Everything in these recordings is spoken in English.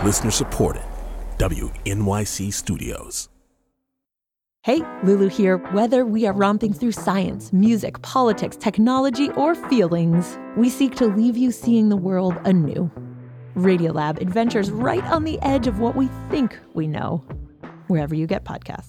Listener supported. WNYC Studios. Hey, Lulu here. Whether we are romping through science, music, politics, technology, or feelings, we seek to leave you seeing the world anew. Radiolab adventures right on the edge of what we think we know, wherever you get podcasts.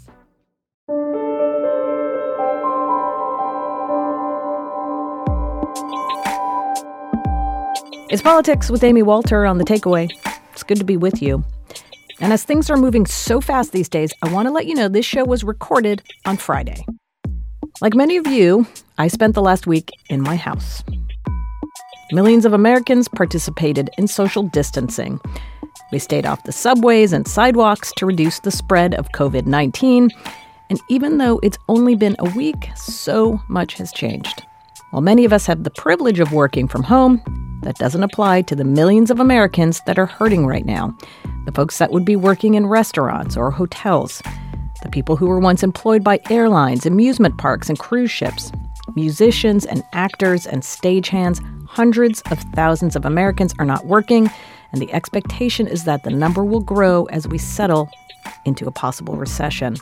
It's Politics with Amy Walter on The Takeaway. It's good to be with you. And as things are moving so fast these days, I want to let you know this show was recorded on Friday. Like many of you, I spent the last week in my house. Millions of Americans participated in social distancing. We stayed off the subways and sidewalks to reduce the spread of COVID-19. And even though it's only been a week, so much has changed. While many of us have the privilege of working from home, that doesn't apply to the millions of Americans that are hurting right now. The folks that would be working in restaurants or hotels. The people who were once employed by airlines, amusement parks, and cruise ships. Musicians and actors and stagehands. Hundreds of thousands of Americans are not working, and the expectation is that the number will grow as we settle into a possible recession.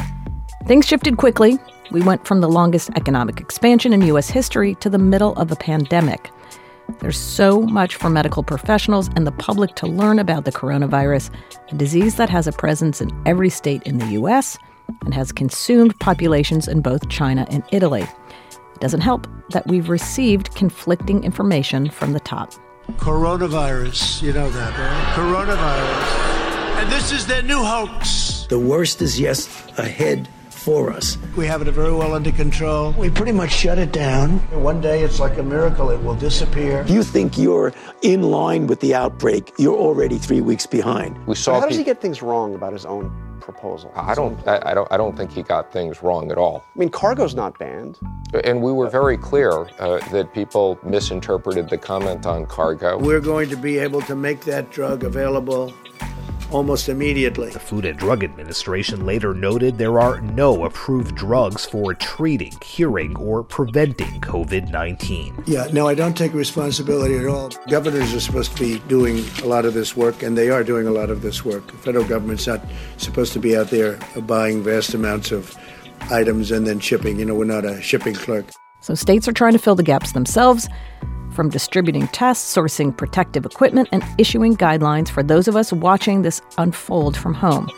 Things shifted quickly. We went from the longest economic expansion in U.S. history to the middle of a pandemic. There's so much for medical professionals and the public to learn about the coronavirus, a disease that has a presence in every state in the U.S. and has consumed populations in both China and Italy. It doesn't help that we've received conflicting information from the top. Coronavirus, you know that, right? Coronavirus. And this is their new hoax. The worst is yet ahead for us. We have it very well under control. We pretty much shut it down. One day it's like a miracle, it will disappear. If you think you're in line with the outbreak, you're already 3 weeks behind. How does he get things wrong about his own proposal? I don't think he got things wrong at all. I mean, cargo's not banned. And we were very clear that people misinterpreted the comment on cargo. We're going to be able to make that drug available almost immediately. The Food and Drug Administration later noted there are no approved drugs for treating, curing, or preventing COVID-19. Yeah, no, I don't take responsibility at all. Governors are supposed to be doing a lot of this work, and they are doing a lot of this work. The federal government's not supposed to be out there buying vast amounts of items and then shipping. You know, we're not a shipping clerk. So states are trying to fill the gaps themselves, from distributing tests, sourcing protective equipment, and issuing guidelines for those of us watching this unfold from home.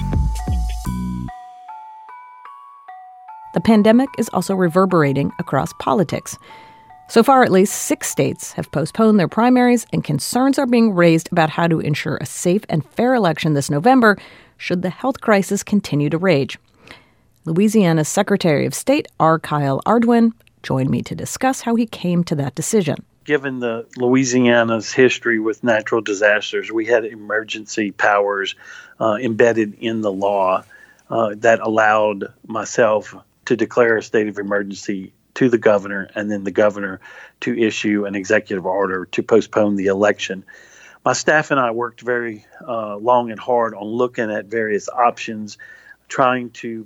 The pandemic is also reverberating across politics. So far, at least 6 states have postponed their primaries, and concerns are being raised about how to ensure a safe and fair election this November should the health crisis continue to rage. Louisiana's Secretary of State, R. Kyle Ardoin, joined me to discuss how he came to that decision. Given the Louisiana's history with natural disasters, we had emergency powers embedded in the law that allowed myself to declare a state of emergency to the governor, and then the governor to issue an executive order to postpone the election. My staff and I worked very long and hard on looking at various options, trying to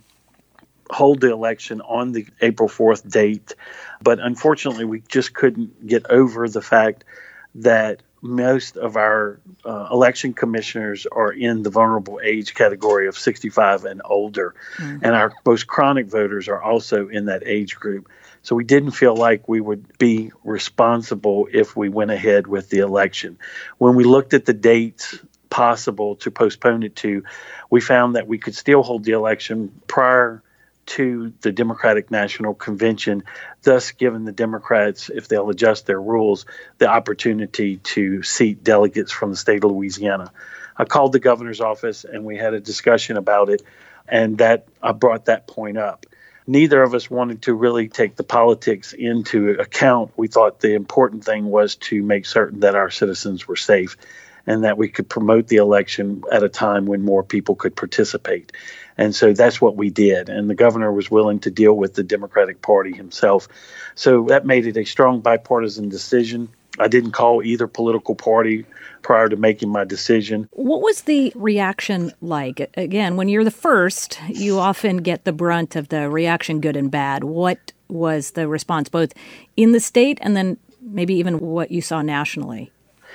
hold the election on the April 4th date. But unfortunately, we just couldn't get over the fact that most of our election commissioners are in the vulnerable age category of 65 and older. Mm-hmm. And our most chronic voters are also in that age group. So we didn't feel like we would be responsible if we went ahead with the election. When we looked at the dates possible to postpone it to, we found that we could still hold the election prior to the Democratic National Convention, thus giving the Democrats, if they'll adjust their rules, the opportunity to seat delegates from the state of Louisiana. I called the governor's office and we had a discussion about it, and that I brought that point up. Neither of us wanted to really take the politics into account. We thought the important thing was to make certain that our citizens were safe and that we could promote the election at a time when more people could participate. And so that's what we did. And the governor was willing to deal with the Democratic Party himself. So that made it a strong bipartisan decision. I didn't call either political party prior to making my decision. What was the reaction like? Again, when you're the first, you often get the brunt of the reaction, good and bad. What was the response, both in the state and then maybe even what you saw nationally?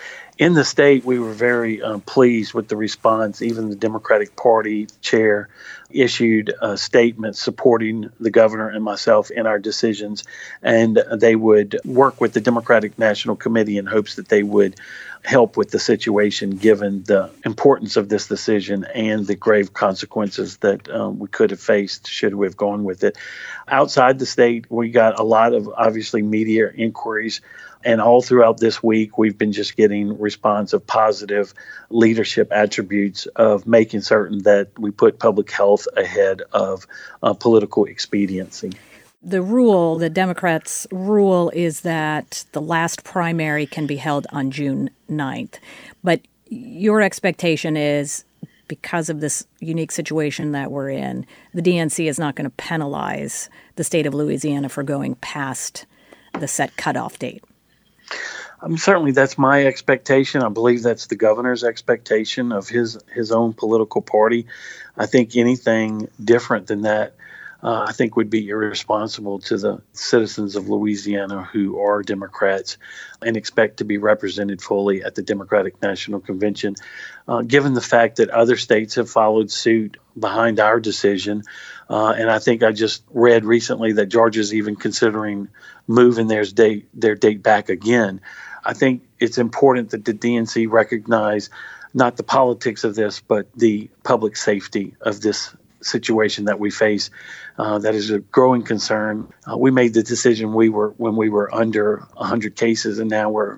In the state, we were very pleased with the response. Even the Democratic Party chair issued a statement supporting the governor and myself in our decisions, and they would work with the Democratic National Committee in hopes that they would help with the situation given the importance of this decision and the grave consequences that we could have faced should we have gone with it. Outside the state, we got a lot of, obviously, media inquiries. And all throughout this week, we've been just getting response of positive leadership attributes of making certain that we put public health ahead of political expediency. The Democrats' rule is that the last primary can be held on June 9th. But your expectation is, because of this unique situation that we're in, the DNC is not going to penalize the state of Louisiana for going past the set cutoff date. Certainly, that's my expectation. I believe that's the governor's expectation of his own political party. I think anything different than that, I think would be irresponsible to the citizens of Louisiana who are Democrats and expect to be represented fully at the Democratic National Convention. Given the fact that other states have followed suit behind our decision, and I think I just read recently that Georgia's even considering moving their date back again. I think it's important that the DNC recognize not the politics of this, but the public safety of this situation that we face. That is a growing concern. We made the decision when we were under 100 cases, and now we're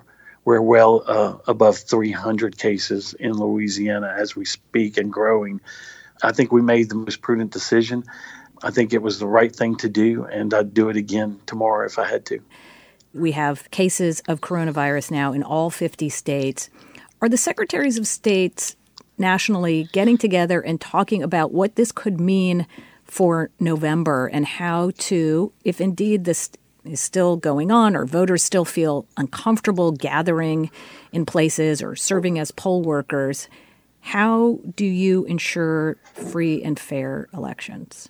well above 300 cases in Louisiana as we speak and growing. I think we made the most prudent decision. I think it was the right thing to do, and I'd do it again tomorrow if I had to. We have cases of coronavirus now in all 50 states. Are the secretaries of states nationally getting together and talking about what this could mean for November and how to, if indeed this is still going on or voters still feel uncomfortable gathering in places or serving as poll workers, how do you ensure free and fair elections?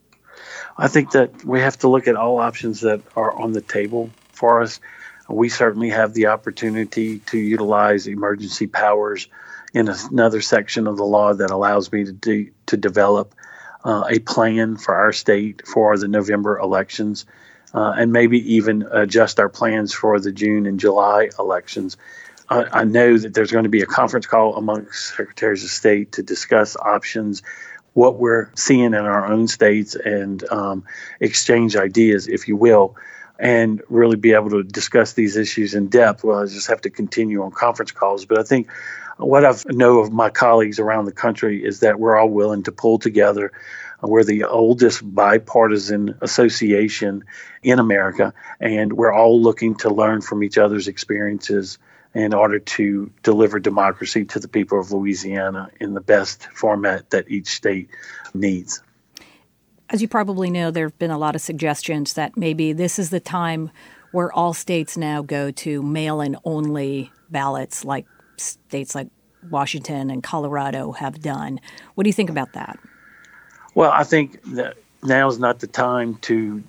I think that we have to look at all options that are on the table for us. We certainly have the opportunity to utilize emergency powers in another section of the law that allows me to develop a plan for our state for the November elections, and maybe even adjust our plans for the June and July elections. I know that there's going to be a conference call amongst secretaries of state to discuss options, what we're seeing in our own states, and exchange ideas, if you will, and really be able to discuss these issues in depth. Well, I just have to continue on conference calls. But I think what I know of my colleagues around the country is that we're all willing to pull together. We're the oldest bipartisan association in America, and we're all looking to learn from each other's experiences in order to deliver democracy to the people of Louisiana in the best format that each state needs. As you probably know, there have been a lot of suggestions that maybe this is the time where all states now go to mail-in only ballots, like states like Washington and Colorado have done. What do you think about that? Well, I think that now is not the time to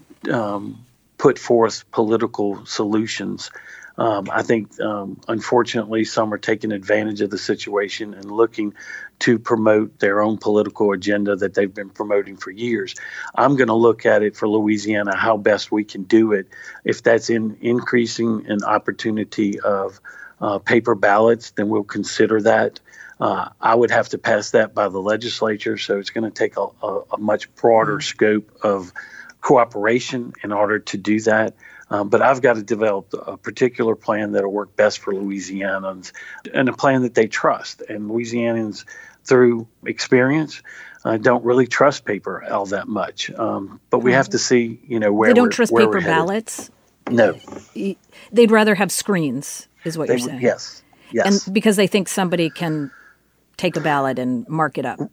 put forth political solutions. I think, unfortunately, some are taking advantage of the situation and looking to promote their own political agenda that they've been promoting for years. I'm going to look at it for Louisiana, how best we can do it. If that's in increasing an opportunity of paper ballots, then we'll consider that. I would have to pass that by the legislature, so it's going to take a much broader scope of cooperation in order to do that. But I've got to develop a particular plan that will work best for Louisianans and a plan that they trust. And Louisianans, through experience, don't really trust paper all that much. But we have to see, where they don't trust paper ballots? No. They'd rather have screens, is what you're saying. Yes. And because they think somebody can take a ballot and mark it up.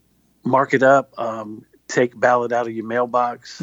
Take a ballot out of your mailbox.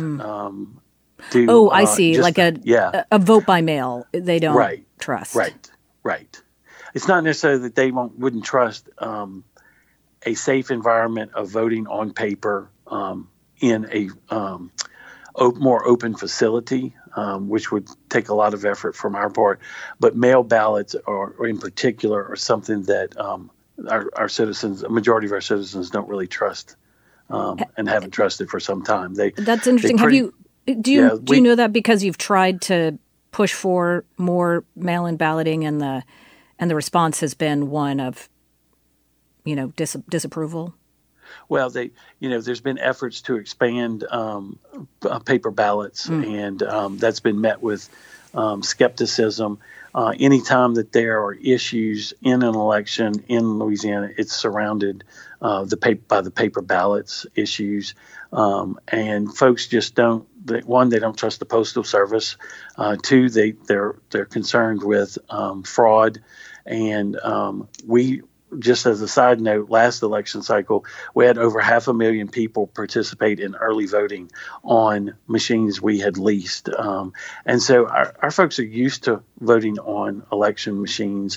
I see. Like a vote by mail. They don't trust. Right. It's not necessarily that they wouldn't trust a safe environment of voting on paper in a more open facility. which would take a lot of effort from our part. But mail ballots, or in particular, are something that our citizens, a majority of our citizens, don't really trust and haven't trusted for some time. That's interesting. Do you know that because you've tried to push for more mail-in balloting and the response has been one of, disapproval? Well, there's been efforts to expand paper ballots, and that's been met with skepticism. Anytime that there are issues in an election in Louisiana, it's surrounded by the paper ballots issues, and folks just don't. One, they don't trust the Postal Service. Two, they're concerned with fraud, and we. Just as a side note, last election cycle, we had over 500,000 people participate in early voting on machines we had leased. And so our folks are used to voting on voting machines,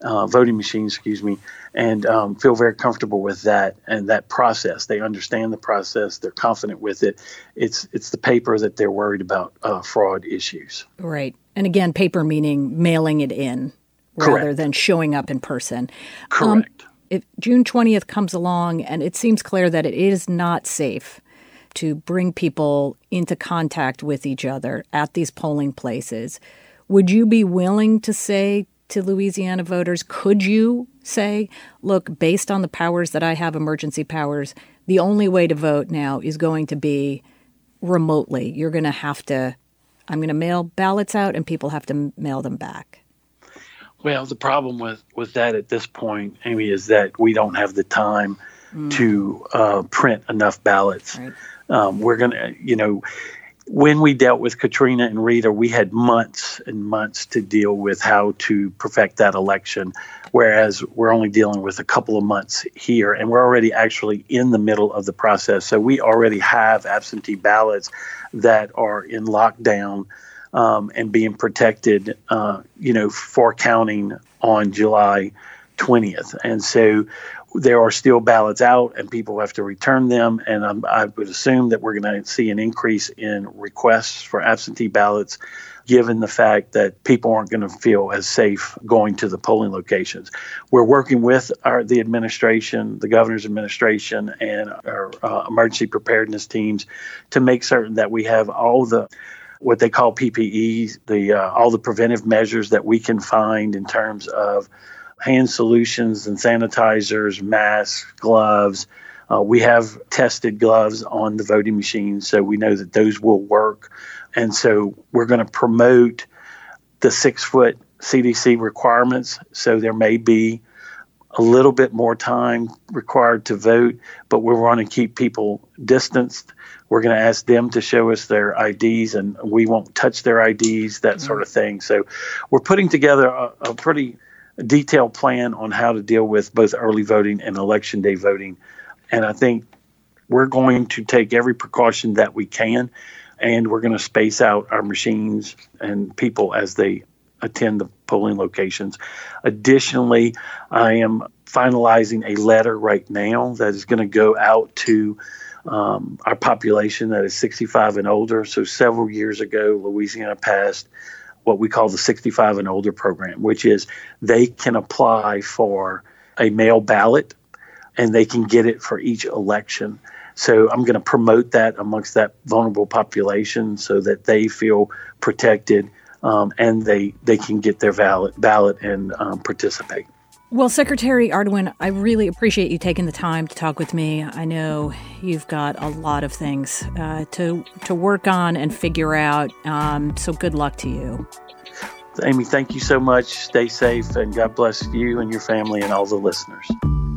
and feel very comfortable with that and that process. They understand the process. They're confident with it. It's the paper that they're worried about fraud issues. Right. And again, paper meaning mailing it in. Rather than showing up in person. Correct. If June 20th comes along and it seems clear that it is not safe to bring people into contact with each other at these polling places, would you be willing to say to Louisiana voters, could you say, look, based on the powers that I have, emergency powers, the only way to vote now is going to be remotely. You're going to I'm going to mail ballots out and people have to mail them back. Well, the problem with that at this point, Amy, is that we don't have the time to print enough ballots. Right. We're going to, when we dealt with Katrina and Rita, we had months and months to deal with how to perfect that election, whereas we're only dealing with a couple of months here, and we're already actually in the middle of the process. So we already have absentee ballots that are in lockdown and being protected, for counting on July 20th. And so there are still ballots out and people have to return them. And I would assume that we're going to see an increase in requests for absentee ballots, given the fact that people aren't going to feel as safe going to the polling locations. We're working with the administration, the governor's administration, and our emergency preparedness teams to make certain that we have all the what they call PPEs, all the preventive measures that we can find in terms of hand solutions and sanitizers, masks, gloves. We have tested gloves on the voting machines, so we know that those will work. And so we're going to promote the 6-foot CDC requirements. So there may be a little bit more time required to vote, but we're going to keep people distanced. We're going to ask them to show us their IDs, and we won't touch their IDs, that sort of thing. So we're putting together a pretty detailed plan on how to deal with both early voting and election day voting. And I think we're going to take every precaution that we can, and we're going to space out our machines and people as they attend the polling locations. Additionally, I am finalizing a letter right now that is going to go out to our population that is 65 and older. So several years ago, Louisiana passed what we call the 65 and older program, which is they can apply for a mail ballot and they can get it for each election. So I'm going to promote that amongst that vulnerable population so that they feel protected and they can get their ballot and participate. Well, Secretary Ardoin, I really appreciate you taking the time to talk with me. I know you've got a lot of things to work on and figure out, so good luck to you. Amy, thank you so much. Stay safe, and God bless you and your family and all the listeners.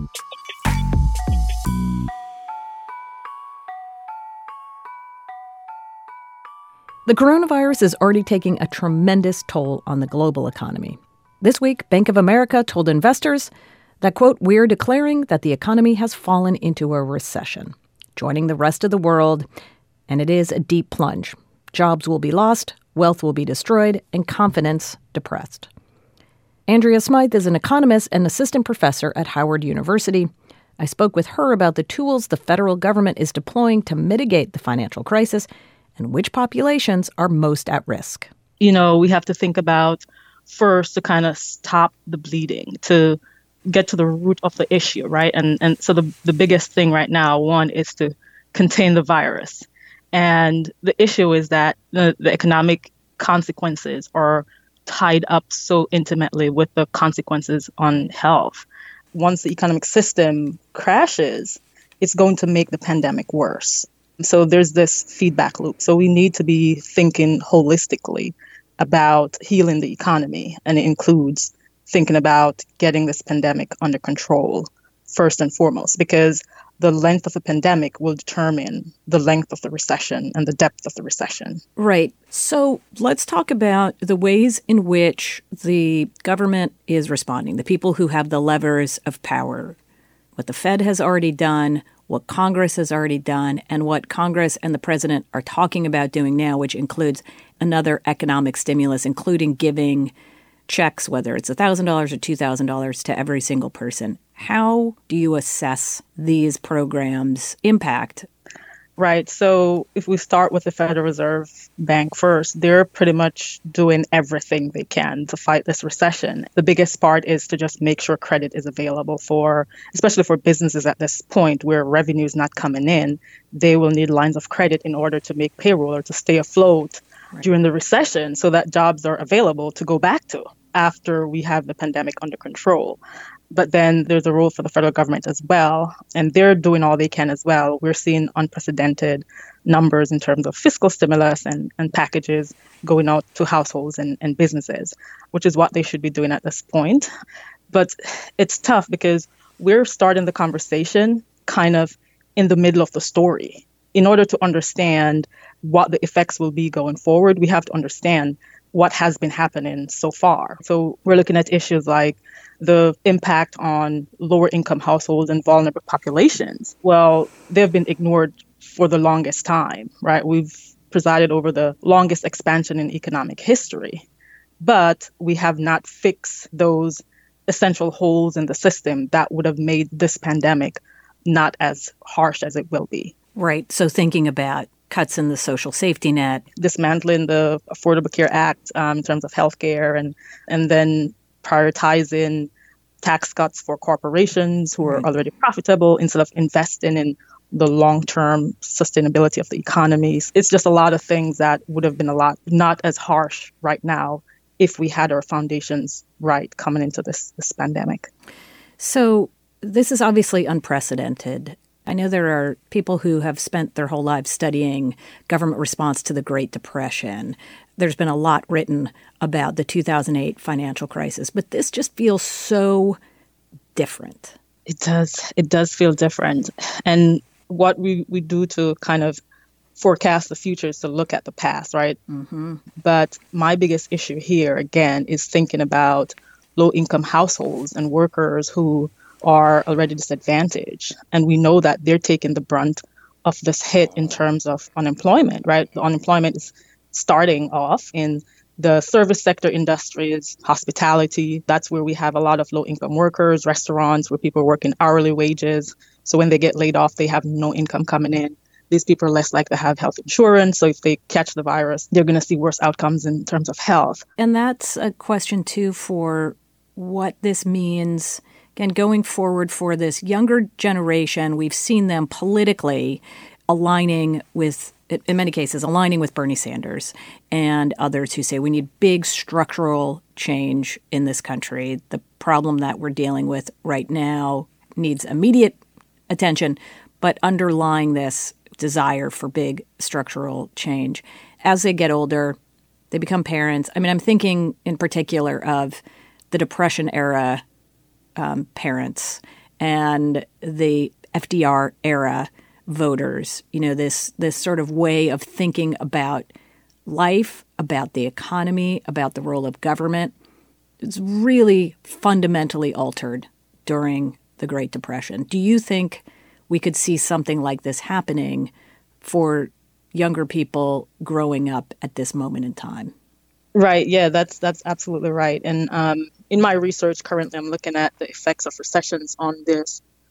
The coronavirus is already taking a tremendous toll on the global economy. This week, Bank of America told investors that, quote, we're declaring that the economy has fallen into a recession, joining the rest of the world, and it is a deep plunge. Jobs will be lost, wealth will be destroyed, and confidence depressed. Andrea Smythe is an economist and assistant professor at Howard University. I spoke with her about the tools the federal government is deploying to mitigate the financial crisis and which populations are most at risk. You know, we have to think about first to kind of stop the bleeding, to get to the root of the issue, right? And so the biggest thing right now, one, is to contain the virus. And the issue is that the economic consequences are tied up so intimately with the consequences on health. Once the economic system crashes, it's going to make the pandemic worse. So there's this feedback loop. So we need to be thinking holistically about healing the economy, and it includes thinking about getting this pandemic under control first and foremost, because the length of the pandemic will determine the length of the recession and the depth of the recession. Right. So let's talk about the ways in which the government is responding, the people who have the levers of power, what the Fed has already done, what Congress has already done, and what Congress and the president are talking about doing now, which includes another economic stimulus, including giving checks, whether it's $1,000 or $2,000 to every single person. How do you assess these programs' impact? Right. So if we start with the Federal Reserve Bank first, they're pretty much doing everything they can to fight this recession. The biggest part is to just make sure credit is available especially for businesses at this point where revenue is not coming in. They will need lines of credit in order to make payroll or to stay afloat during the recession so that jobs are available to go back to after we have the pandemic under control. But then there's a role for the federal government as well, and they're doing all they can as well. We're seeing unprecedented numbers in terms of fiscal stimulus and packages going out to households and businesses, which is what they should be doing at this point. But it's tough because we're starting the conversation kind of in the middle of the story. In order to understand what the effects will be going forward, we have to understand what has been happening so far. So we're looking at issues like the impact on lower income households and vulnerable populations. Well, they've been ignored for the longest time, right? We've presided over the longest expansion in economic history, but we have not fixed those essential holes in the system that would have made this pandemic not as harsh as it will be. Right. So thinking about cuts in the social safety net, dismantling the Affordable Care Act in terms of healthcare, and then prioritizing tax cuts for corporations who are already profitable instead of investing in the long-term sustainability of the economies. It's just a lot of things that would have been not as harsh right now if we had our foundations right coming into this pandemic. So this is obviously unprecedented. I know there are people who have spent their whole lives studying government response to the Great Depression. There's been a lot written about the 2008 financial crisis, but this just feels so different. It does. It does feel different. And what we do to kind of forecast the future is to look at the past, right? Mm-hmm. But my biggest issue here, again, is thinking about low-income households and workers who are already disadvantaged. And we know that they're taking the brunt of this hit in terms of unemployment, right? The unemployment is starting off in the service sector industries, hospitality. That's where we have a lot of low-income workers, restaurants where people are working hourly wages. So when they get laid off, they have no income coming in. These people are less likely to have health insurance. So if they catch the virus, they're going to see worse outcomes in terms of health. And that's a question, too, for what this means, again, going forward for this younger generation. We've seen them politically aligning with, in many cases, aligning with Bernie Sanders and others who say we need big structural change in this country. The problem that we're dealing with right now needs immediate attention, but underlying this desire for big structural change. As they get older, they become parents. I mean, I'm thinking in particular of the Depression era parents and the FDR era voters. You know, this sort of way of thinking about life, about the economy, about the role of government. It's really fundamentally altered during the Great Depression. Do you think we could see something like this happening for younger people growing up at this moment in time? Right. Yeah, that's absolutely right. And in my research currently, I'm looking at the effects of recessions on this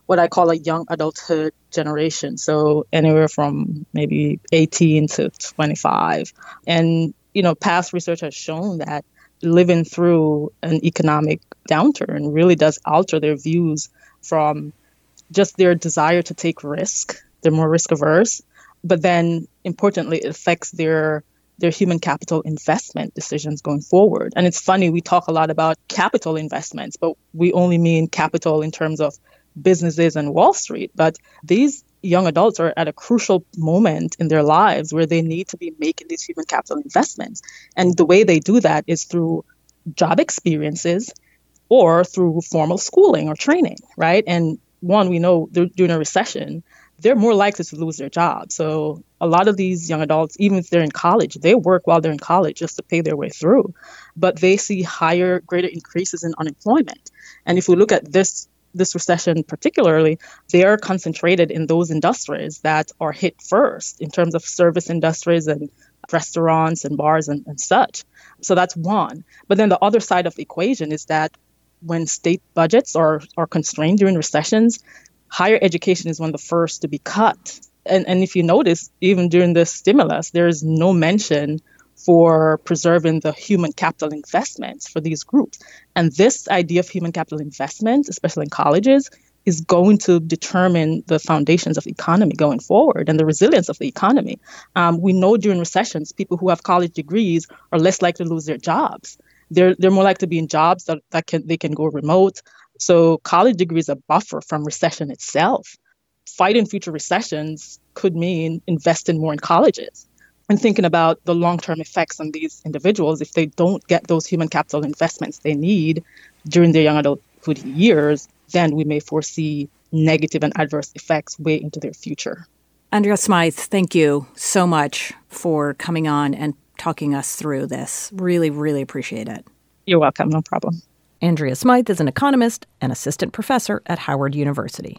what I call a young adulthood generation. So anywhere from maybe 18 to 25. And, past research has shown that living through an economic downturn really does alter their views from just their desire to take risk. They're more risk averse. But then importantly, it affects their human capital investment decisions going forward. And it's funny, we talk a lot about capital investments, but we only mean capital in terms of businesses and Wall Street. But these young adults are at a crucial moment in their lives where they need to be making these human capital investments. And the way they do that is through job experiences or through formal schooling or training, right? And one, we know during a recession, they're more likely to lose their job. So a lot of these young adults, even if they're in college, they work while they're in college just to pay their way through. But they see greater increases in unemployment. And if we look at this recession particularly, they are concentrated in those industries that are hit first in terms of service industries and restaurants and bars and such. So that's one. But then the other side of the equation is that when state budgets are constrained during recessions, higher education is one of the first to be cut. And if you notice, even during this stimulus, there is no mention for preserving the human capital investments for these groups. And this idea of human capital investments, especially in colleges, is going to determine the foundations of the economy going forward and the resilience of the economy. We know during recessions, people who have college degrees are less likely to lose their jobs. They're more likely to be in jobs that they can go remote. So college degree is a buffer from recession itself. Fighting future recessions could mean investing more in colleges and thinking about the long-term effects on these individuals if they don't get those human capital investments they need during their young adulthood years. Then we may foresee negative and adverse effects way into their future. Andrea Smythe, thank you so much for coming on and talking us through this. Really, really appreciate it. You're welcome. No problem. Andrea Smythe is an economist and assistant professor at Howard University.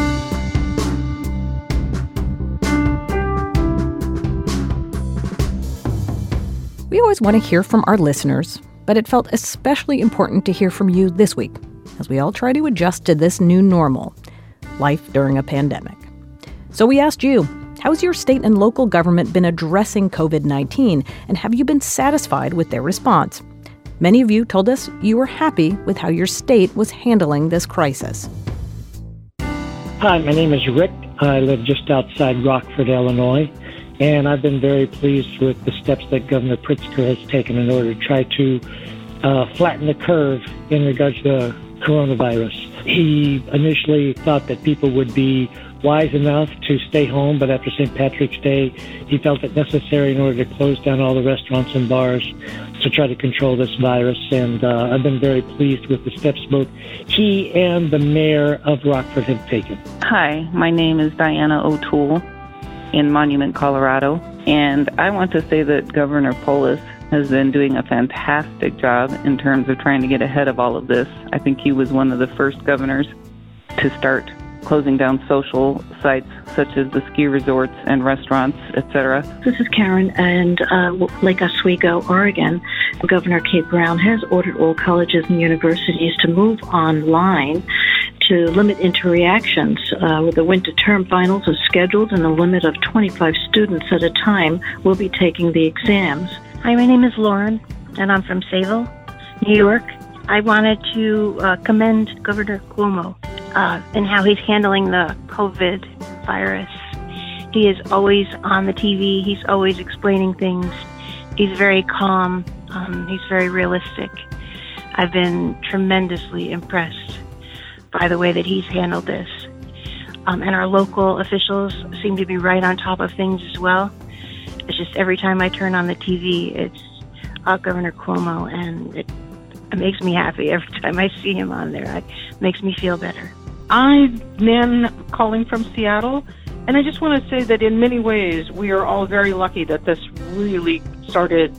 We always want to hear from our listeners, but it felt especially important to hear from you this week as we all try to adjust to this new normal, life during a pandemic. So we asked you, how's your state and local government been addressing COVID-19, and have you been satisfied with their response? Many of you told us you were happy with how your state was handling this crisis. Hi, my name is Rick. I live just outside Rockford, Illinois, and I've been very pleased with the steps that Governor Pritzker has taken in order to try to flatten the curve in regards to the coronavirus. He initially thought that people would be wise enough to stay home, but after St. Patrick's Day, he felt it necessary in order to close down all the restaurants and bars to try to control this virus. And I've been very pleased with the steps both he and the mayor of Rockford have taken. Hi, my name is Diana O'Toole in Monument, Colorado. And I want to say that Governor Polis has been doing a fantastic job in terms of trying to get ahead of all of this. I think he was one of the first governors to start closing down social sites such as the ski resorts and restaurants, etc. This is Karen, and Lake Oswego, Oregon. Governor Kate Brown has ordered all colleges and universities to move online to limit interreactions. With the winter term finals are scheduled, and a limit of 25 students at a time will be taking the exams. Hi, my name is Lauren, and I'm from Sayville, New York. I wanted to commend Governor Cuomo and how he's handling the COVID virus. He is always on the TV. He's always explaining things. He's very calm. He's very realistic. I've been tremendously impressed by the way that he's handled this. And our local officials seem to be right on top of things as well. It's just every time I turn on the TV, it's Governor Cuomo, and it makes me happy every time I see him on there. It makes me feel better. I'm Nan calling from Seattle, and I just want to say that in many ways we are all very lucky that this really started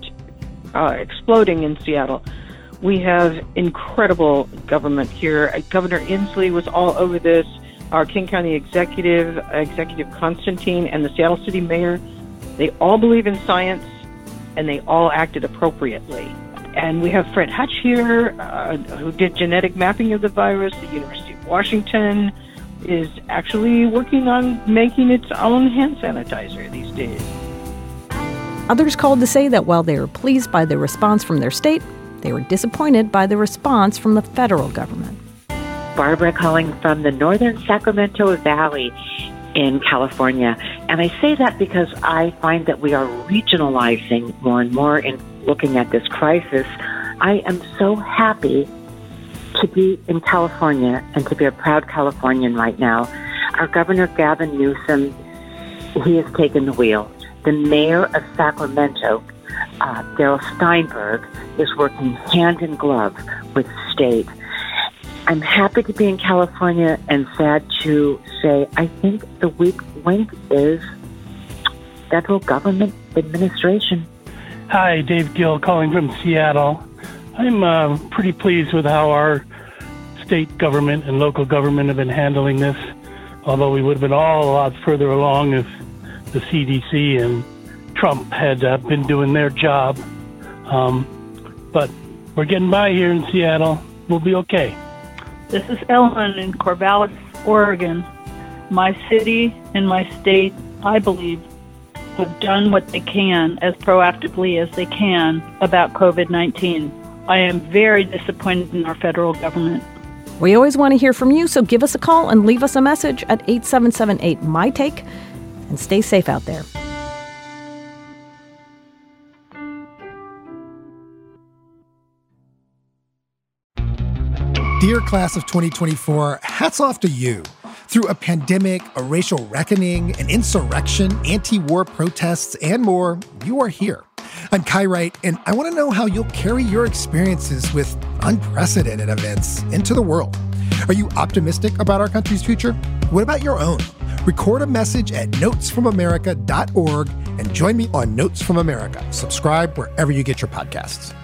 exploding in Seattle. We have incredible government here. Governor Inslee was all over this. Our King County Executive Constantine, and the Seattle City Mayor, they all believe in science, and they all acted appropriately. And we have Fred Hutch here, who did genetic mapping of the virus, the University of Washington, is actually working on making its own hand sanitizer these days. Others called to say that while they were pleased by the response from their state, they were disappointed by the response from the federal government. Barbara calling from the northern Sacramento Valley in California. And I say that because I find that we are regionalizing more and more in looking at this crisis. I am so happy to be in California and to be a proud Californian right now. Our Governor Gavin Newsom, he has taken the wheel. The mayor of Sacramento, Darrell Steinberg, is working hand in glove with the state. I'm happy to be in California and sad to say I think the weak link is federal government administration. Hi, Dave Gill calling from Seattle. I'm pretty pleased with how our state government and local government have been handling this, although we would have been all a lot further along if the CDC and Trump had been doing their job. But we're getting by here in Seattle. We'll be okay. This is Ellen in Corvallis, Oregon. My city and my state, I believe, have done what they can as proactively as they can about COVID-19. I am very disappointed in our federal government. We always want to hear from you, so give us a call and leave us a message at 877-8-MY-TAKE, and stay safe out there. Dear class of 2024, hats off to you. Through a pandemic, a racial reckoning, an insurrection, anti-war protests, and more, you are here. I'm Kai Wright, and I want to know how you'll carry your experiences with unprecedented events into the world. Are you optimistic about our country's future? What about your own? Record a message at notesfromamerica.org and join me on Notes from America. Subscribe wherever you get your podcasts.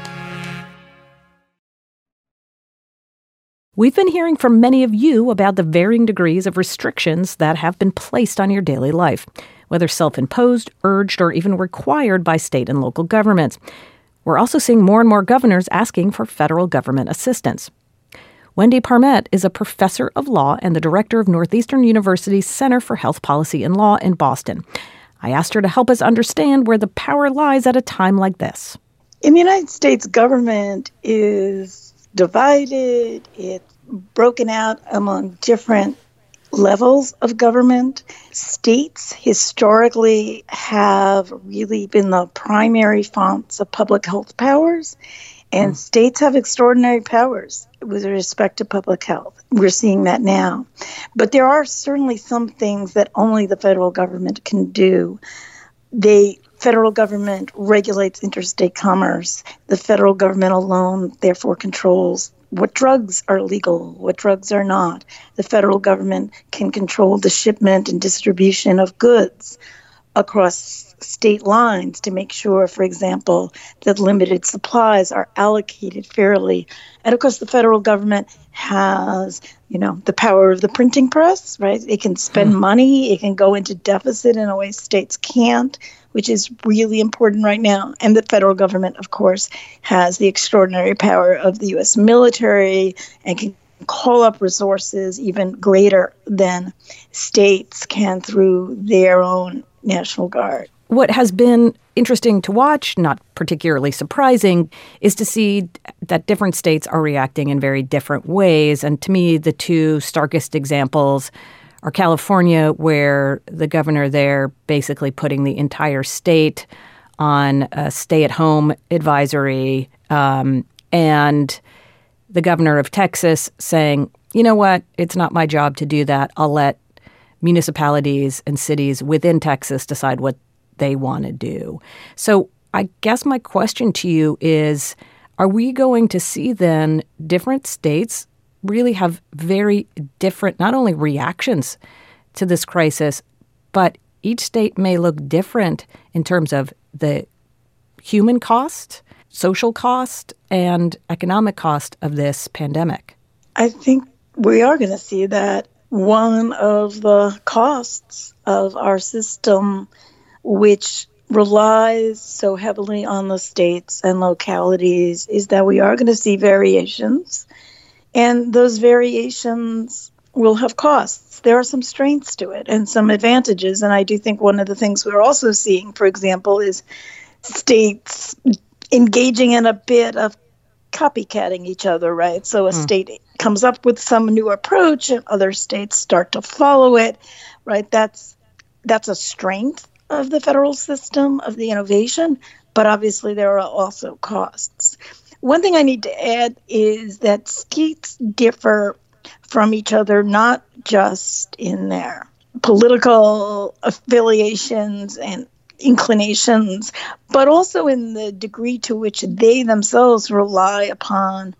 We've been hearing from many of you about the varying degrees of restrictions that have been placed on your daily life, whether self-imposed, urged, or even required by state and local governments. We're also seeing more and more governors asking for federal government assistance. Wendy Parmet is a professor of law and the director of Northeastern University's Center for Health Policy and Law in Boston. I asked her to help us understand where the power lies at a time like this. In the United States, government is divided, it's broken out among different levels of government. States historically have really been the primary fonts of public health powers, and states have extraordinary powers with respect to public health. We're seeing that now. But there are certainly some things that only the federal government can do. The federal government regulates interstate commerce. The federal government alone, therefore, controls what drugs are legal, what drugs are not. The federal government can control the shipment and distribution of goods across state lines to make sure, for example, that limited supplies are allocated fairly. And of course, the federal government has, the power of the printing press, right? It can spend money, it can go into deficit in a way states can't, which is really important right now. And the federal government, of course, has the extraordinary power of the U.S. military and can call up resources even greater than states can through their own National Guard. What has been interesting to watch, not particularly surprising, is to see that different states are reacting in very different ways. And to me, the two starkest examples are California, where the governor there basically putting the entire state on a stay-at-home advisory, and the governor of Texas saying, you know what, it's not my job to do that. I'll let municipalities and cities within Texas decide what they want to do. So I guess my question to you is, are we going to see then different states really have very different, not only reactions to this crisis, but each state may look different in terms of the human cost, social cost, and economic cost of this pandemic? I think we are going to see that. One of the costs of our system, which relies so heavily on the states and localities, is that we are going to see variations. And those variations will have costs. There are some strengths to it and some advantages. And I do think one of the things we're also seeing, for example, is states engaging in a bit of copycatting each other, right? So a state comes up with some new approach and other states start to follow it, right? That's a strength of the federal system, of the innovation, but obviously there are also costs. One thing I need to add is that states differ from each other, not just in their political affiliations and inclinations, but also in the degree to which they themselves rely upon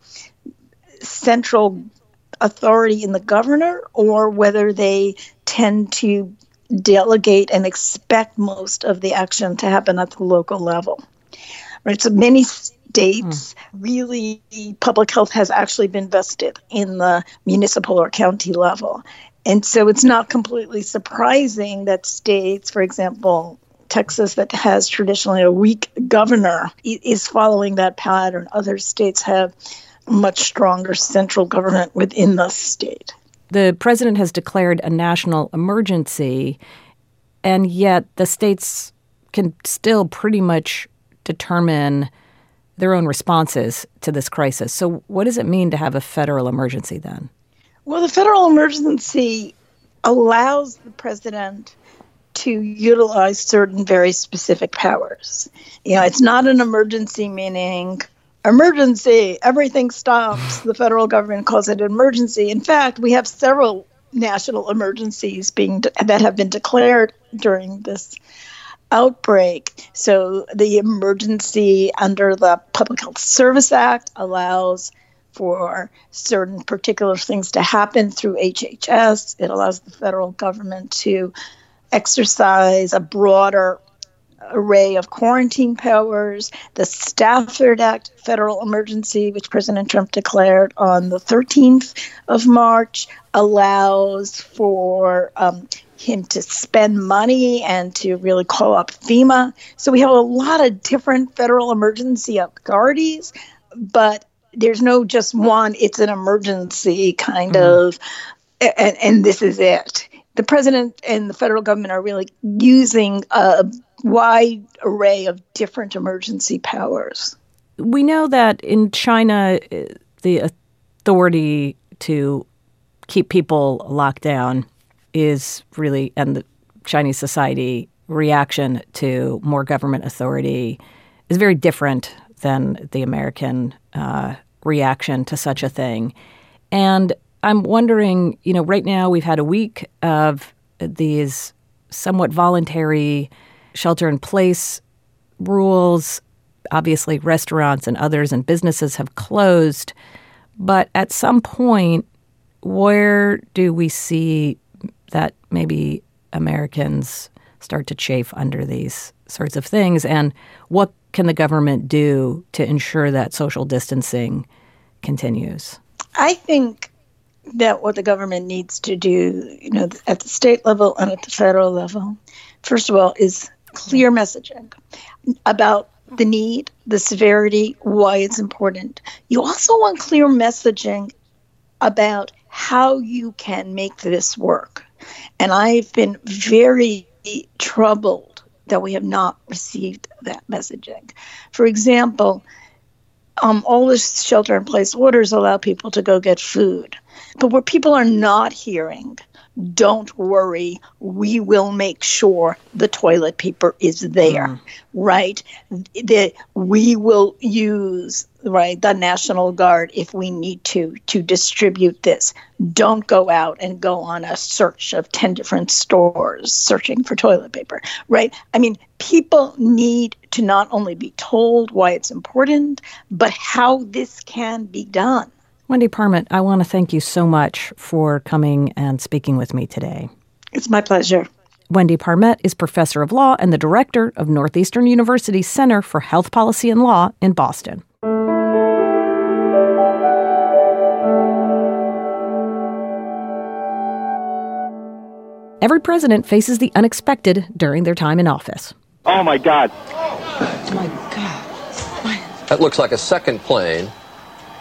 central authority in the governor, or whether they tend to delegate and expect most of the action to happen at the local level. Right? So many states, really, public health has actually been vested in the municipal or county level. And so it's not completely surprising that states, for example, Texas, that has traditionally a weak governor, is following that pattern. Other states have much stronger central government within the state. The president has declared a national emergency, and yet the states can still pretty much determine their own responses to this crisis. So what does it mean to have a federal emergency then? Well, the federal emergency allows the president to utilize certain very specific powers. It's not an emergency meaning emergency, everything stops. The federal government calls it an emergency. In fact, we have several national emergencies that have been declared during this outbreak. So the emergency under the Public Health Service Act allows for certain particular things to happen through HHS. It allows the federal government to exercise a broader array of quarantine powers. The Stafford Act federal emergency, which President Trump declared on the 13th of March, allows for him to spend money and to really call up FEMA. So we have a lot of different federal emergency authorities, but there's no just one, it's an emergency kind of, and this is it. The president and the federal government are really using a wide array of different emergency powers. We know that in China, the authority to keep people locked down is really, and the Chinese society reaction to more government authority is very different than the American reaction to such a thing. And I'm wondering, right now we've had a week of these somewhat voluntary shelter-in-place rules. Obviously, restaurants and others and businesses have closed. But at some point, where do we see that maybe Americans start to chafe under these sorts of things? And what can the government do to ensure that social distancing continues? I think that what the government needs to do, at the state level and at the federal level, first of all, is clear messaging about the need, the severity, why it's important. You also want clear messaging about how you can make this work. And I've been very troubled that we have not received that messaging. For example, all the shelter-in-place orders allow people to go get food. But what people are not hearing, don't worry, we will make sure the toilet paper is there, right? We will use, right, the National Guard if we need to distribute this. Don't go out and go on a search of 10 different stores searching for toilet paper, right? I mean, people need to not only be told why it's important, but how this can be done. Wendy Parmet, I want to thank you so much for coming and speaking with me today. It's my pleasure. Wendy Parmet is professor of law and the director of Northeastern University's Center for Health Policy and Law in Boston. Every president faces the unexpected during their time in office. Oh, my God. Oh, my God. That looks like a second plane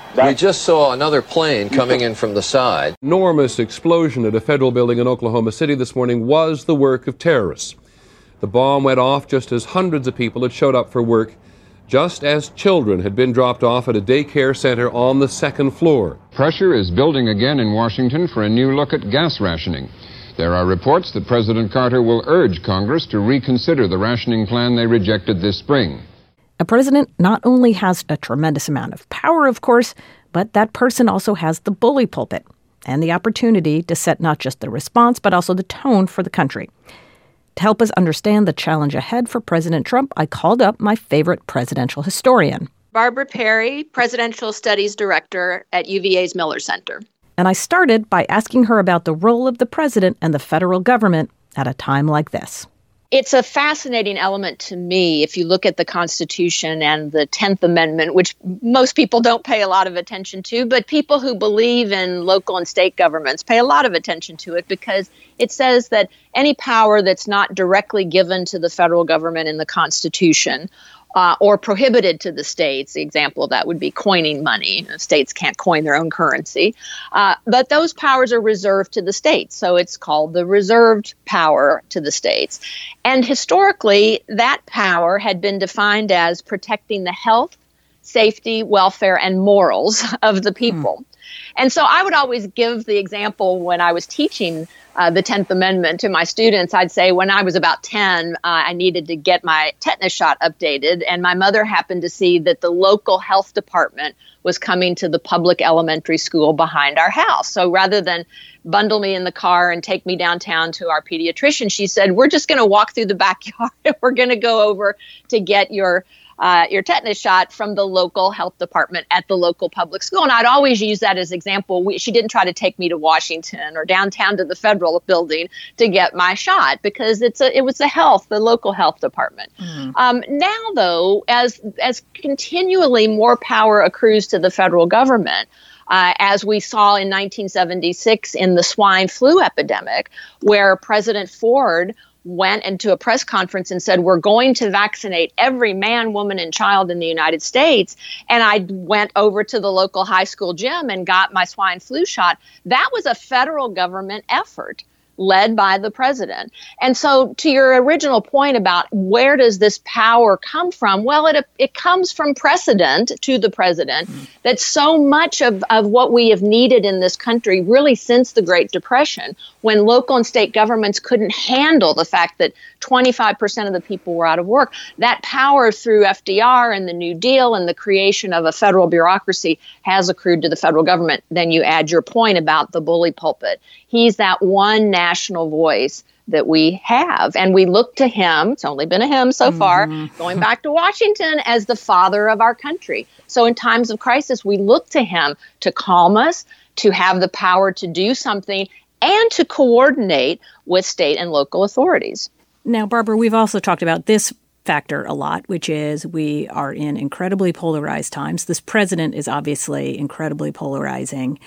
We just saw another plane coming in from the side. Enormous explosion at a federal building in Oklahoma City this morning was the work of terrorists. The bomb went off just as hundreds of people had showed up for work, just as children had been dropped off at a daycare center on the second floor. Pressure is building again in Washington for a new look at gas rationing. There are reports that President Carter will urge Congress to reconsider the rationing plan they rejected this spring. A president not only has a tremendous amount of power, of course, but that person also has the bully pulpit and the opportunity to set not just the response, but also the tone for the country. To help us understand the challenge ahead for President Trump, I called up my favorite presidential historian. Barbara Perry, Presidential Studies Director at UVA's Miller Center. And I started by asking her about the role of the president and the federal government at a time like this. It's a fascinating element to me if you look at the Constitution and the 10th Amendment, which most people don't pay a lot of attention to, but people who believe in local and state governments pay a lot of attention to it because it says that any power that's not directly given to the federal government in the Constitution or prohibited to the states. The example of that would be coining money. States can't coin their own currency. But those powers are reserved to the states. So it's called the reserved power to the states. And historically, that power had been defined as protecting the health, safety, welfare, and morals of the people. And so I would always give the example when I was teaching the 10th Amendment to my students. I'd say when I was about 10, I needed to get my tetanus shot updated. And my mother happened to see that the local health department was coming to the public elementary school behind our house. So rather than bundle me in the car and take me downtown to our pediatrician, she said, we're just going to walk through the backyard. We're going to go over to get your tetanus shot from the local health department at the local public school. And I'd always use that as example. She didn't try to take me to Washington or downtown to the federal building to get my shot because it was the local health department. Now, though, as continually more power accrues to the federal government, as we saw in 1976 in the swine flu epidemic, where President Ford went into a press conference and said, we're going to vaccinate every man, woman, and child in the United States. And I went over to the local high school gym and got my swine flu shot. That was a federal government effort led by the president. And so to your original point about where does this power come from? Well, it comes from precedent to the president that so much of what we have needed in this country really since the Great Depression, when local and state governments couldn't handle the fact that 25% of the people were out of work, that power through FDR and the New Deal and the creation of a federal bureaucracy has accrued to the federal government. Then you add your point about the bully pulpit. He's that one national voice that we have. And we look to him, it's only been a him so far, going back to Washington, as the father of our country. So in times of crisis, we look to him to calm us, to have the power to do something, and to coordinate with state and local authorities. Now, Barbara, we've also talked about this factor a lot, which is we are in incredibly polarized times. This president is obviously incredibly polarizing.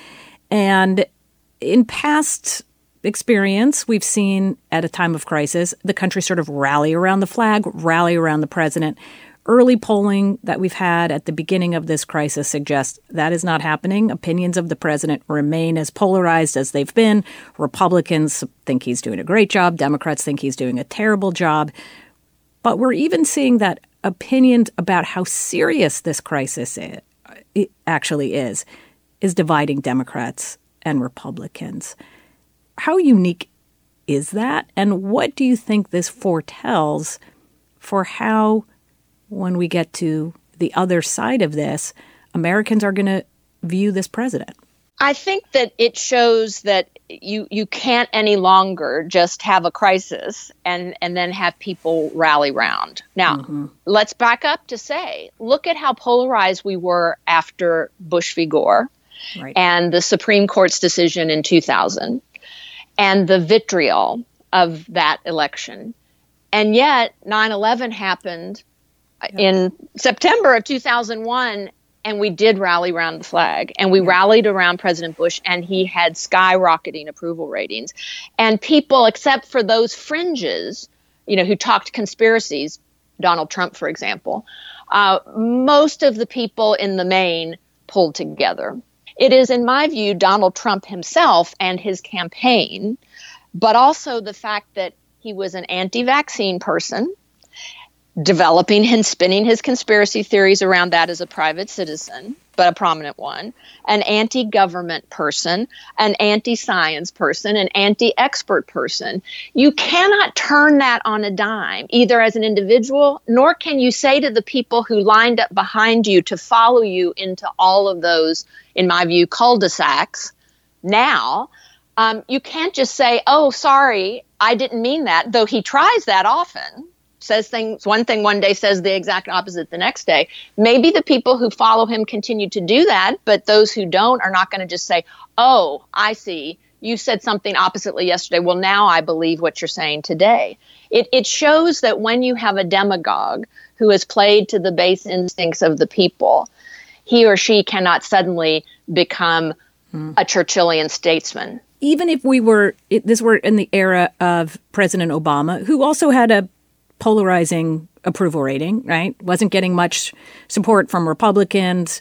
And in past experience, we've seen at a time of crisis, the country sort of rally around the flag, rally around the president. Early polling that we've had at the beginning of this crisis suggests that is not happening. Opinions of the president remain as polarized as they've been. Republicans think he's doing a great job. Democrats think he's doing a terrible job. But we're even seeing that opinions about how serious this crisis actually is dividing Democrats and Republicans. How unique is that? And what do you think this foretells for how, when we get to the other side of this, Americans are going to view this president? I think that it shows that you can't any longer just have a crisis and then have people rally round. Now, let's back up to say, look at how polarized we were after Bush v. Gore and the Supreme Court's decision in 2000 and the vitriol of that election. And yet 9/11 happened in September of 2001, and we did rally around the flag, and we rallied around President Bush, and he had skyrocketing approval ratings. And people, except for those fringes, who talked conspiracies, Donald Trump, for example, most of the people in the main pulled together. It is, in my view, Donald Trump himself and his campaign, but also the fact that he was an anti-vaccine person, developing and spinning his conspiracy theories around that as a private citizen, but a prominent one, an anti-government person, an anti-science person, an anti-expert person. You cannot turn that on a dime, either as an individual, nor can you say to the people who lined up behind you to follow you into all of those, in my view, cul-de-sacs now. You can't just say, oh, sorry, I didn't mean that, though he tries that often. Says things one thing one day, says the exact opposite the next day. Maybe the people who follow him continue to do that, but those who don't are not going to just say, oh, I see, you said something oppositely yesterday. Well, now I believe what you're saying today. It shows that when you have a demagogue who has played to the base instincts of the people, he or she cannot suddenly become a Churchillian statesman. Even if this were in the era of President Obama, who also had a polarizing approval rating, right? Wasn't getting much support from Republicans.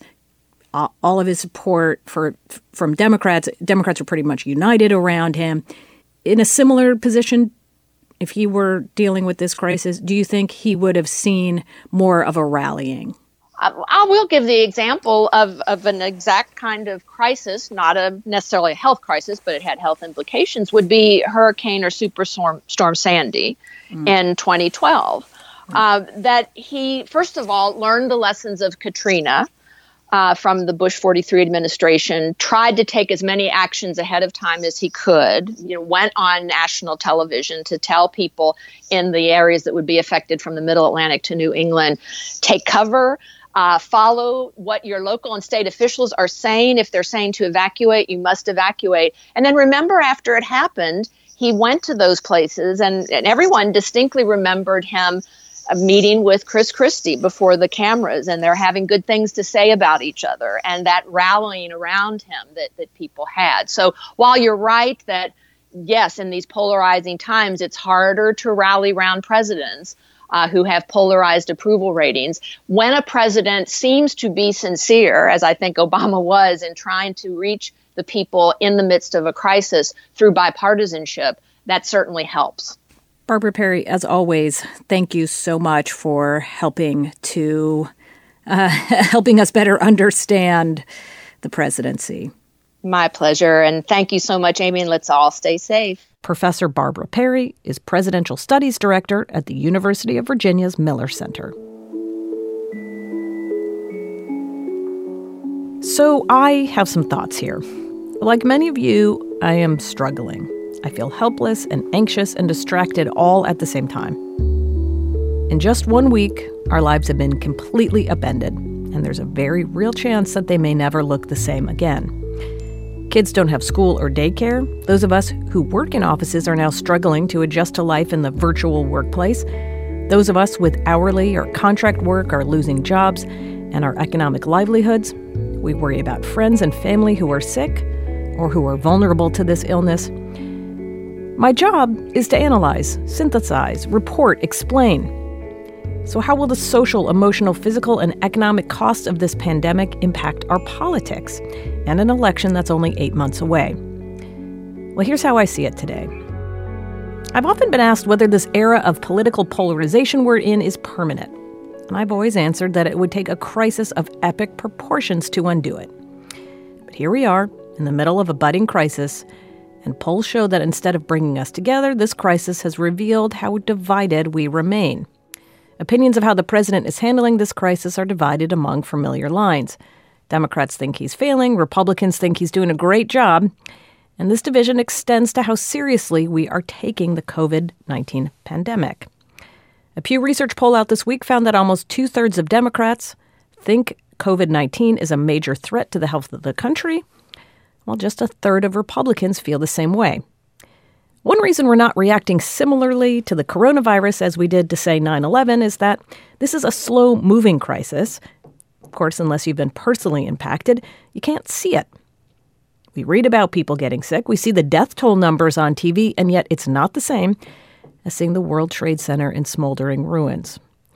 All of his support from Democrats. Democrats are pretty much united around him. In a similar position, if he were dealing with this crisis, do you think he would have seen more of a rallying? I will give the example of an exact kind of crisis, not necessarily a health crisis, but it had health implications, would be Hurricane or Superstorm Sandy in 2012. That he, first of all, learned the lessons of Katrina from the Bush 43 administration, tried to take as many actions ahead of time as he could, went on national television to tell people in the areas that would be affected from the Middle Atlantic to New England, take cover. Follow what your local and state officials are saying. If they're saying to evacuate, you must evacuate. And then remember, after it happened, he went to those places and everyone distinctly remembered him meeting with Chris Christie before the cameras, and they're having good things to say about each other, and that rallying around him that people had. So while you're right that, yes, in these polarizing times, it's harder to rally around presidents who have polarized approval ratings. When a president seems to be sincere, as I think Obama was, in trying to reach the people in the midst of a crisis through bipartisanship, that certainly helps. Barbara Perry, as always, thank you so much for helping us better understand the presidency. My pleasure. And thank you so much, Amy, and let's all stay safe. Professor Barbara Perry is Presidential Studies Director at the University of Virginia's Miller Center. So I have some thoughts here. Like many of you, I am struggling. I feel helpless and anxious and distracted all at the same time. In just 1 week, our lives have been completely upended, and there's a very real chance that they may never look the same again. Kids don't have school or daycare. Those of us who work in offices are now struggling to adjust to life in the virtual workplace. Those of us with hourly or contract work are losing jobs and our economic livelihoods. We worry about friends and family who are sick or who are vulnerable to this illness. My job is to analyze, synthesize, report, explain. So how will the social, emotional, physical, and economic costs of this pandemic impact our politics and an election that's only 8 months away? Well, here's how I see it today. I've often been asked whether this era of political polarization we're in is permanent. And I've always answered that it would take a crisis of epic proportions to undo it. But here we are, in the middle of a budding crisis, and polls show that instead of bringing us together, this crisis has revealed how divided we remain. Opinions of how the president is handling this crisis are divided among familiar lines. Democrats think he's failing, Republicans think he's doing a great job, and this division extends to how seriously we are taking the COVID-19 pandemic. A Pew Research poll out this week found that almost 2/3 of Democrats think COVID-19 is a major threat to the health of the country, while just 1/3 of Republicans feel the same way. One reason we're not reacting similarly to the coronavirus as we did to, say, 9/11 is that this is a slow-moving crisis. Of course, unless you've been personally impacted, you can't see it. We read about people getting sick, we see the death toll numbers on TV, and yet it's not the same as seeing the World Trade Center in smoldering ruins.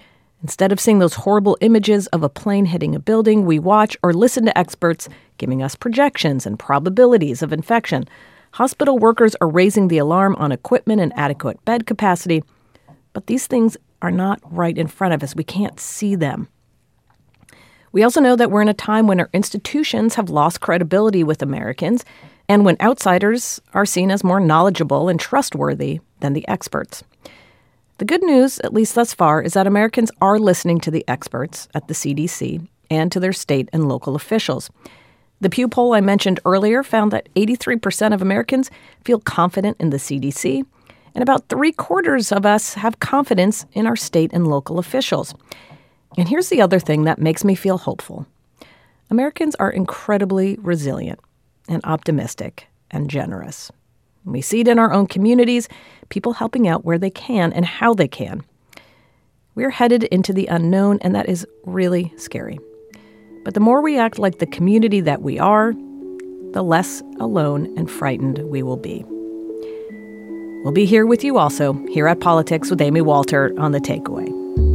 Instead of seeing those horrible images of a plane hitting a building, we watch or listen to experts giving us projections and probabilities of infection. Hospital workers are raising the alarm on equipment and adequate bed capacity, but these things are not right in front of us. We can't see them. We also know that we're in a time when our institutions have lost credibility with Americans and when outsiders are seen as more knowledgeable and trustworthy than the experts. The good news, at least thus far, is that Americans are listening to the experts at the CDC and to their state and local officials. The Pew poll I mentioned earlier found that 83% of Americans feel confident in the CDC, and about 3/4 of us have confidence in our state and local officials. And here's the other thing that makes me feel hopeful. Americans are incredibly resilient and optimistic and generous. We see it in our own communities, people helping out where they can and how they can. We're headed into the unknown, and that is really scary. But the more we act like the community that we are, the less alone and frightened we will be. We'll be here with you also, here at Politics with Amy Walter on The Takeaway.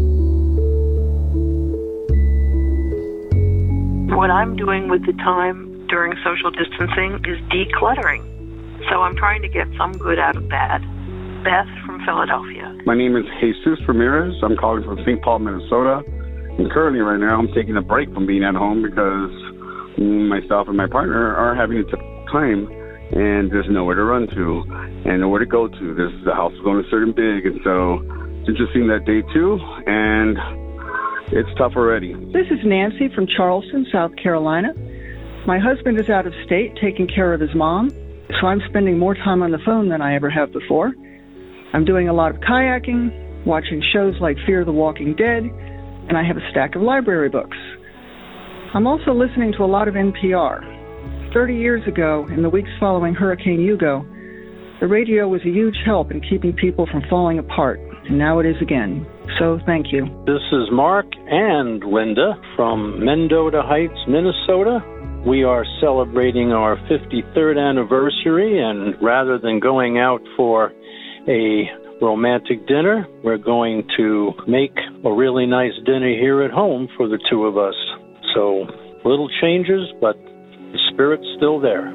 What I'm doing with the time during social distancing is decluttering. So I'm trying to get some good out of bad. Beth from Philadelphia. My name is Jesus Ramirez. I'm calling from St. Paul, Minnesota. And currently right now I'm taking a break from being at home because myself and my partner are having a time and there's nowhere to run to and nowhere to go to. The house is going to certain big, and so it's interesting that day too, and it's tough already. This is Nancy from Charleston, South Carolina. My husband is out of state taking care of his mom, so I'm spending more time on the phone than I ever have before. I'm doing a lot of kayaking, watching shows like Fear the Walking Dead, and I have a stack of library books. I'm also listening to a lot of NPR. 30 years ago, in the weeks following Hurricane Hugo, the radio was a huge help in keeping people from falling apart, and now it is again. So thank you. This is Mark and Linda from Mendota Heights, Minnesota. We are celebrating our 53rd anniversary, and rather than going out for a romantic dinner, we're going to make a really nice dinner here at home for the two of us. So little changes, but the spirit's still there.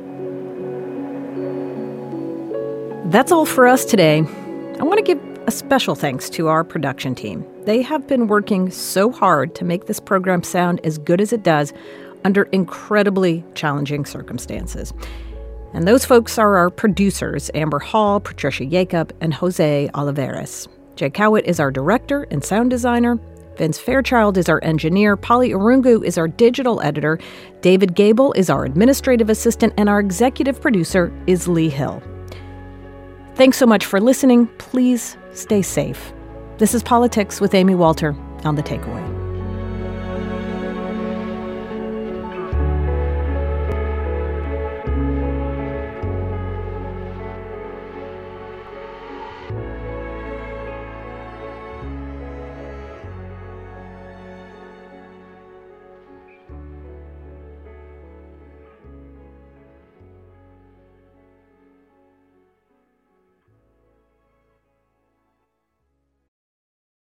That's all for us today. I want to give a special thanks to our production team. They have been working so hard to make this program sound as good as it does under incredibly challenging circumstances. And those folks are our producers, Amber Hall, Patricia Jacob, and Jose Oliveras. Jay Cowit is our director and sound designer. Vince Fairchild is our engineer. Polly Arungu is our digital editor. David Gable is our administrative assistant. And our executive producer is Lee Hill. Thanks so much for listening. Please stay safe. This is Politics with Amy Walter on The Takeaway.